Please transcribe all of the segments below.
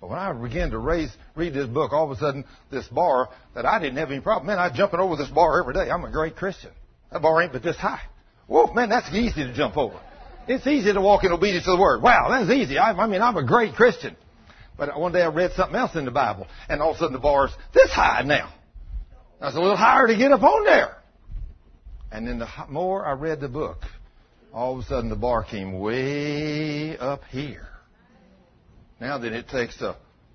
But when I began to read this book, all of a sudden, this bar that I didn't have any problem. Man, I'm jumping over this bar every day. I'm a great Christian. That bar ain't but this high. Whoa, man, that's easy to jump over. It's easy to walk in obedience to the Word. Wow, that's easy. I mean, I'm a great Christian. But one day I read something else in the Bible, and all of a sudden the bar's this high now. That's a little higher to get up on there. And then the more I read the book, all of a sudden the bar came way up here. Now then it takes the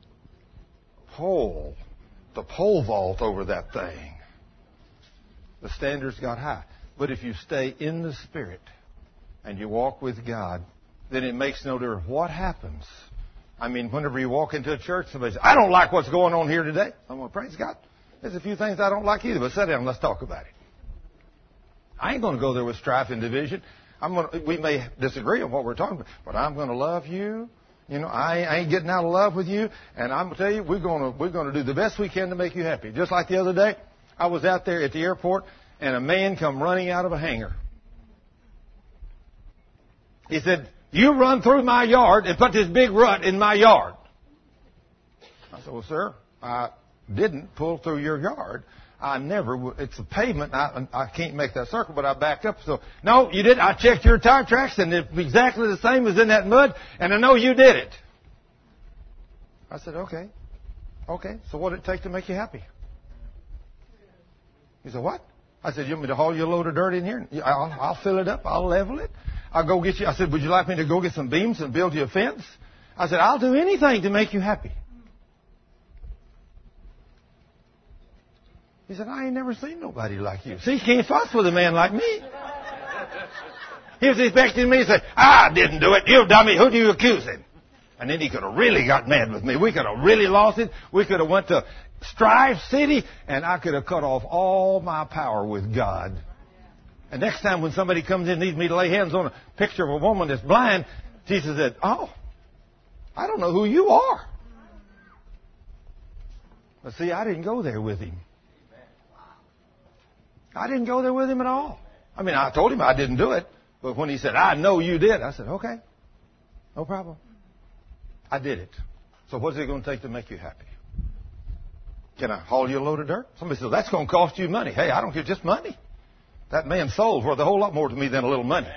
pole vault over that thing. The standards got high. But if you stay in the Spirit and you walk with God, then it makes no difference what happens. I mean, whenever you walk into a church, somebody says, I don't like what's going on here today. I'm going to praise God. There's a few things I don't like either, but sit down and let's talk about it. I ain't going to go there with strife and division. We may disagree on what we're talking about, but I'm going to love you. You know, I ain't getting out of love with you, and I'm going to tell you, we're going to do the best we can to make you happy. Just like the other day, I was out there at the airport, and a man come running out of a hangar. He said, you run through my yard and put this big rut in my yard. I said, well, sir, I didn't pull through your yard. I never, it's a pavement. I can't make that circle, but I backed up. So, no, you didn't. I checked your tire tracks, and it's exactly the same as in that mud, and I know you did it. I said, okay. Okay, so what did it take to make you happy? He said, what? I said, you want me to haul you a load of dirt in here? I'll fill it up. I'll level it. I'll go get you. I said, would you like me to go get some beams and build you a fence? I said, I'll do anything to make you happy. He said, I ain't never seen nobody like you. See, you can't fuss with a man like me. He was expecting me to say, I didn't do it. You dummy. Who do you accuse him? And then he could have really got mad with me. We could have really lost it. We could have went to Strife City, and I could have cut off all my power with God. And next time when somebody comes in and needs me to lay hands on a picture of a woman that's blind, Jesus said, oh, I don't know who you are. But see, I didn't go there with him. I didn't go there with him at all. I mean, I told him I didn't do it. But when he said, I know you did, I said, okay, no problem. I did it. So what's it going to take to make you happy? Can I haul you a load of dirt? Somebody says, that's going to cost you money. Hey, I don't care, just money. That man's soul's worth a whole lot more to me than a little money.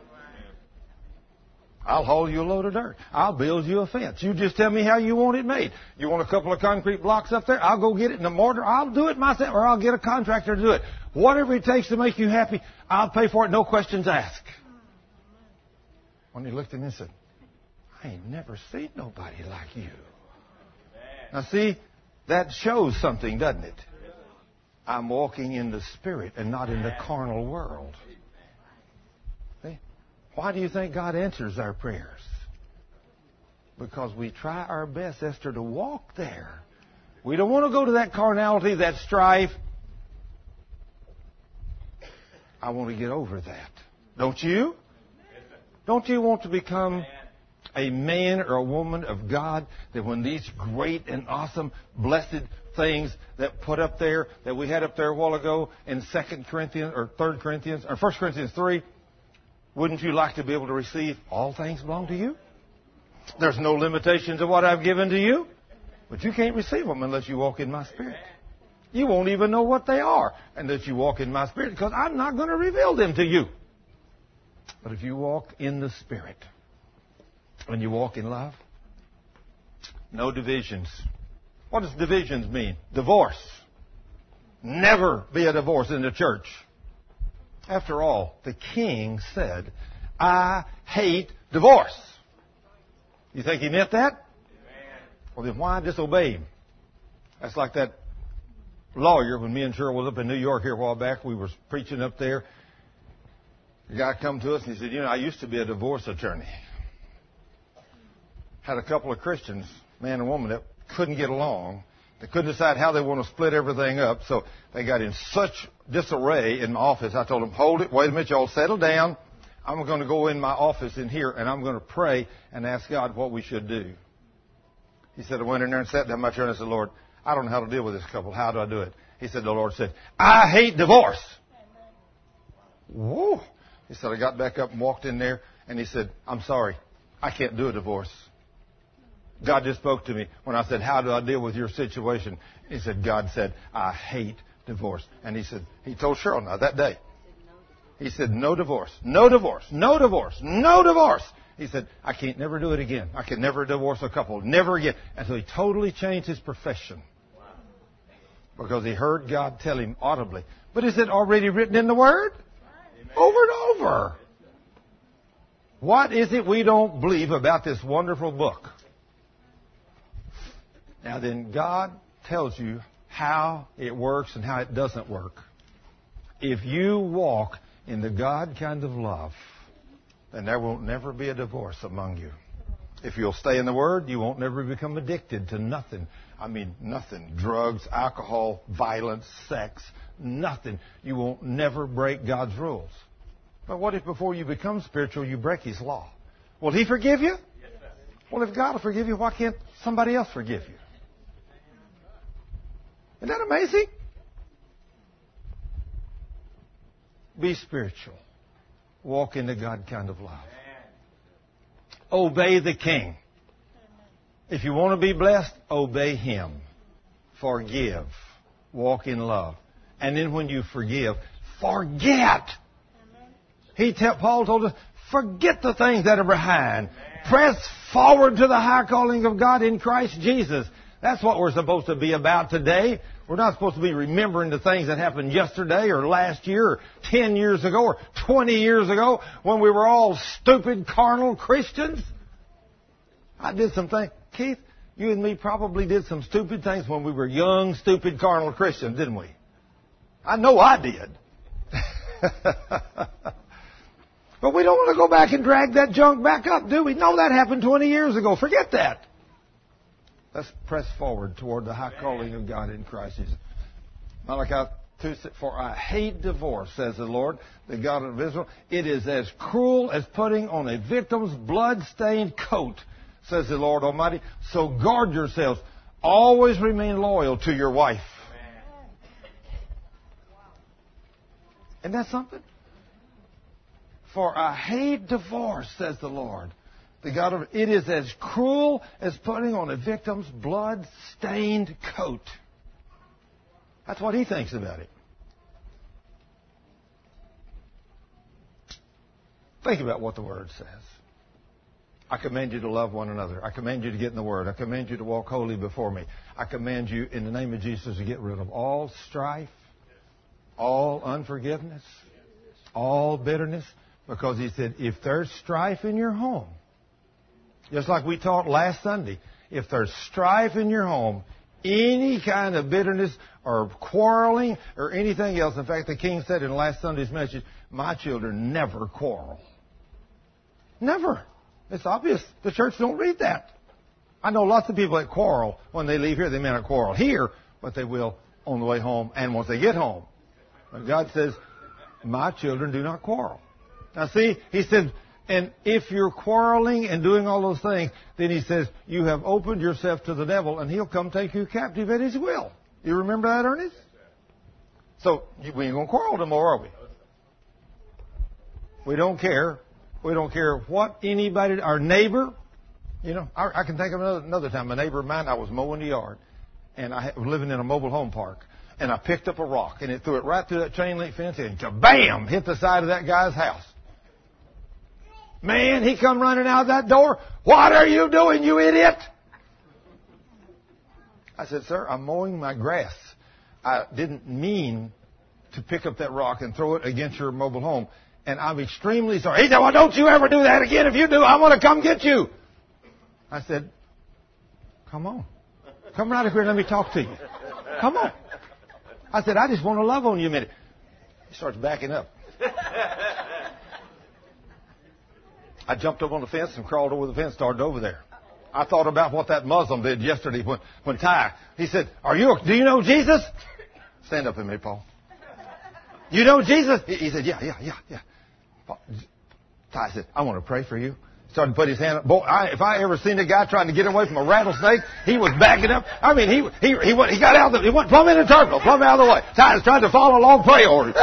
I'll haul you a load of dirt. I'll build you a fence. You just tell me how you want it made. You want a couple of concrete blocks up there? I'll go get it in a mortar. I'll do it myself, or I'll get a contractor to do it. Whatever it takes to make you happy, I'll pay for it, no questions asked. When he looked at me and said, I ain't never seen nobody like you. Now see, that shows something, doesn't it? I'm walking in the Spirit and not in the carnal world. See? Why do you think God answers our prayers? Because we try our best, Esther, to walk there. We don't want to go to that carnality, that strife. I want to get over that. Don't you? Don't you want to become a man or a woman of God, that when these great and awesome, blessed things that put up there, that we had up there a while ago in 2 Corinthians or 3 Corinthians or 1 Corinthians 3, wouldn't you like to be able to receive all things belong to you? There's no limitations of what I've given to you, but you can't receive them unless you walk in my Spirit. You won't even know what they are unless you walk in my Spirit, because I'm not going to reveal them to you. But if you walk in the Spirit, and you walk in love, no divisions. What does divisions mean? Divorce. Never be a divorce in the church. After all, the king said, I hate divorce. You think he meant that? Well, then why disobey him? That's like that lawyer, when me and Cheryl was up in New York here a while back, we were preaching up there. The guy come to us and he said, I used to be a divorce attorney. Had a couple of Christians, man and woman, that couldn't get along. They couldn't decide how they want to split everything up, so they got in such disarray in my office. I told them, hold it, wait a minute, y'all settle down. I'm going to go in my office in here, and I'm going to pray and ask God what we should do. He said, I went in there and sat down in my chair, and I said, Lord, I don't know how to deal with this couple. How do I do it? He said, the Lord said, I hate divorce. Whoa. He said, I got back up and walked in there, and he said, I'm sorry, I can't do a divorce. God just spoke to me when I said, how do I deal with your situation? He said, God said, I hate divorce. And he said, he told Cheryl now that day. He said, no divorce, no divorce, no divorce, no divorce. He said, I can't never do it again. I can never divorce a couple, never again. And so he totally changed his profession. Because he heard God tell him audibly. But is it already written in the Word? Amen. Over and over. What is it we don't believe about this wonderful book? Now then, God tells you how it works and how it doesn't work. If you walk in the God kind of love, then there will never be a divorce among you. If you'll stay in the Word, you won't never become addicted to nothing. I mean, nothing. Drugs, alcohol, violence, sex, nothing. You won't never break God's rules. But what if before you become spiritual, you break His law? Will He forgive you? Well, if God will forgive you, why can't somebody else forgive you? Isn't that amazing? Be spiritual. Walk in the God kind of love. Obey the King. If you want to be blessed, obey Him. Forgive. Walk in love. And then when you forgive, forget. Paul told us, forget the things that are behind. Press forward to the high calling of God in Christ Jesus. That's what we're supposed to be about today. We're not supposed to be remembering the things that happened yesterday or last year or 10 years ago or 20 years ago when we were all stupid, carnal Christians. I did some things. Keith, you and me probably did some stupid things when we were young, stupid, carnal Christians, didn't we? I know I did. But we don't want to go back and drag that junk back up, do we? No, that happened 20 years ago. Forget that. Let's press forward toward the high calling of God in Christ Jesus. Malachi 2, for I hate divorce, says the Lord, the God of Israel. It is as cruel as putting on a victim's blood-stained coat, says the Lord Almighty. So guard yourselves. Always remain loyal to your wife. Isn't that something? For I hate divorce, says the Lord. The God of it is as cruel as putting on a victim's blood-stained coat. That's what He thinks about it. Think about what the Word says. I command you to love one another. I command you to get in the Word. I command you to walk holy before me. I command you in the name of Jesus to get rid of all strife, all unforgiveness, all bitterness. Because He said, if there's strife in your home, just like we taught last Sunday, if there's strife in your home, any kind of bitterness or quarreling or anything else. In fact, the King said in last Sunday's message, my children never quarrel. Never. It's obvious. The church don't read that. I know lots of people that quarrel when they leave here. They may not quarrel here, but they will on the way home and once they get home. But God says, my children do not quarrel. Now see, He said, and if you're quarreling and doing all those things, then He says, you have opened yourself to the devil and he'll come take you captive at his will. You remember that, Ernest? So, we ain't going to quarrel no more, are we? We don't care. We don't care what anybody, our neighbor, you know, I can think of another time. A neighbor of mine, I was mowing the yard and I was living in a mobile home park. And I picked up a rock and it threw it right through that chain link fence and kabam, hit the side of that guy's house. Man, he come running out that door. What are you doing, you idiot? I said, sir, I'm mowing my grass. I didn't mean to pick up that rock and throw it against your mobile home. And I'm extremely sorry. He said, well, don't you ever do that again. If you do, I'm going to come get you. I said, come on. Come right up here and let me talk to you. Come on. I said, I just want to love on you a minute. He starts backing up. I jumped up on the fence and crawled over the fence, started over there. I thought about what that Muslim did yesterday when Ty, he said, do you know Jesus? Stand up a minute, Paul. You know Jesus? He said, yeah. Ty said, I want to pray for you. Started to put his hand up. Boy, if I ever seen a guy trying to get away from a rattlesnake, he was backing up. I mean, he got out he went plumb in the terminal, plumb out of the way. Ty was trying to follow along prayer orders.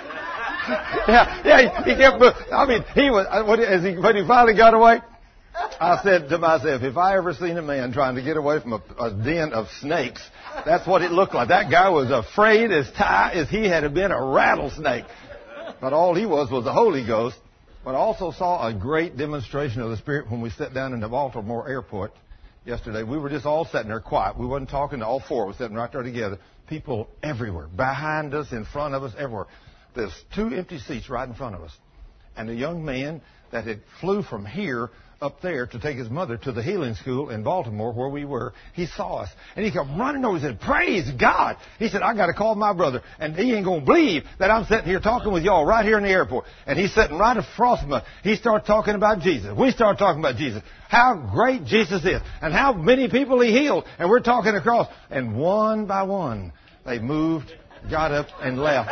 Yeah, he kept, I mean, when he finally got away, I said to myself, if I ever seen a man trying to get away from a den of snakes, that's what it looked like. That guy was afraid as he had been a rattlesnake. But all he was the Holy Ghost. But I also saw a great demonstration of the Spirit when we sat down in the Baltimore airport yesterday. We were just all sitting there quiet. We wasn't talking to all four. We were sitting right there together. People everywhere, behind us, in front of us, everywhere. There's 2 empty seats right in front of us. And a young man that had flew from here up there to take his mother to the healing school in Baltimore where we were, he saw us. And he come running over and said, "Praise God." He said, "I got to call my brother. And he ain't going to believe that I'm sitting here talking with y'all right here in the airport." And he's sitting right across from us. He started talking about Jesus. We started talking about Jesus. How great Jesus is. And how many people he healed. And we're talking across. And one by one, they moved, got up, and left.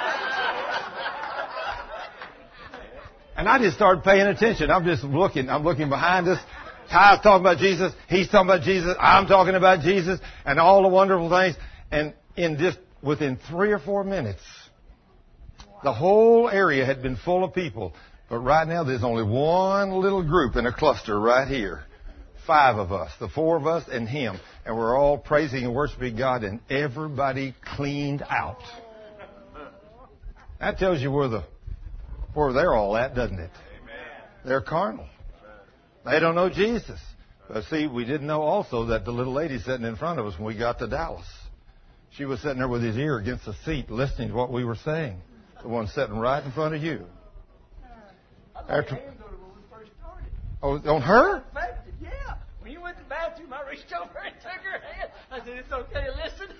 And I just started paying attention. I'm just looking. I'm looking behind us. Ty's talking about Jesus. He's talking about Jesus. I'm talking about Jesus. And all the wonderful things. And within 3 or 4 minutes, the whole area had been full of people. But right now, there's only one little group in a cluster right here. 5 of us, the 4 of us and him. And we're all praising and worshiping God. And everybody cleaned out. That tells you where they're all at, doesn't it? Amen. They're carnal. They don't know Jesus. But see, we didn't know also that the little lady sitting in front of us when we got to Dallas, she was sitting there with his ear against the seat listening to what we were saying. The one sitting right in front of you. After, oh, on her? Yeah. When you went to the bathroom, I reached over and took her hand. I said, "It's okay, listen."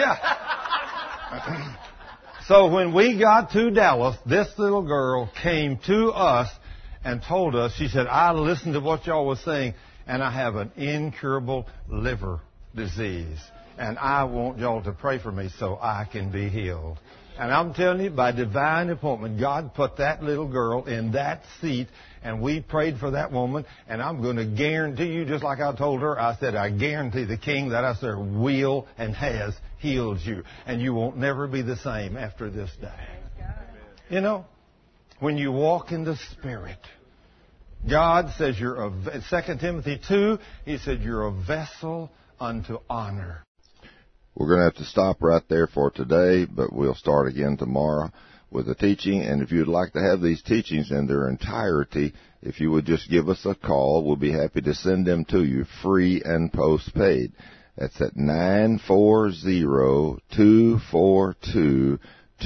Yeah. So when we got to Dallas, this little girl came to us and told us, she said, "I listened to what y'all was saying, and I have an incurable liver disease. And I want y'all to pray for me so I can be healed." And I'm telling you, by divine appointment, God put that little girl in that seat, and we prayed for that woman. And I'm going to guarantee you, just like I told her, I said, I guarantee the King that I serve will and has healed you. And you won't never be the same after this day. You know, when you walk in the Spirit, God says you're 2 Timothy 2, He said you're a vessel unto honor. We're going to have to stop right there for today, but we'll start again tomorrow with the teaching. And if you'd like to have these teachings in their entirety, if you would just give us a call, we'll be happy to send them to you free and postpaid. That's at 940-242-2106.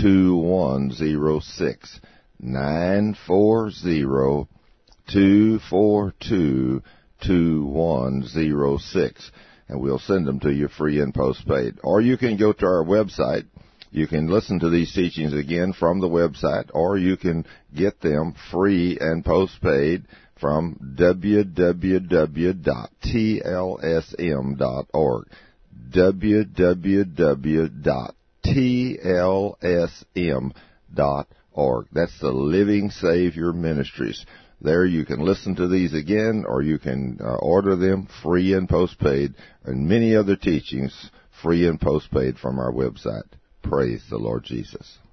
940-242-2106. And we'll send them to you free and postpaid. Or you can go to our website. You can listen to these teachings again from the website, or you can get them free and postpaid from www.tlsm.org. www.tlsm.org. That's the Living Savior Ministries. There you can listen to these again, or you can order them free and postpaid, and many other teachings free and postpaid from our website. Praise the Lord Jesus.